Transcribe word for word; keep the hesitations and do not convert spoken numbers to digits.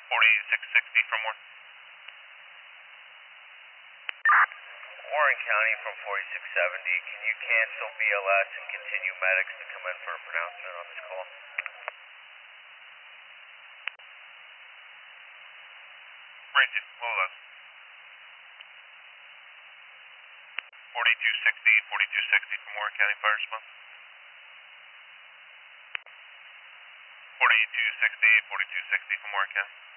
forty-six sixty from Warren. Warren County from forty-six seventy, can you cancel B L S and continue medics to come in for a pronouncement on this call? Granted, what was that? forty-two sixty, forty-two sixty from Warren County Fire Response. forty-two sixty, forty-two sixty from Warren County.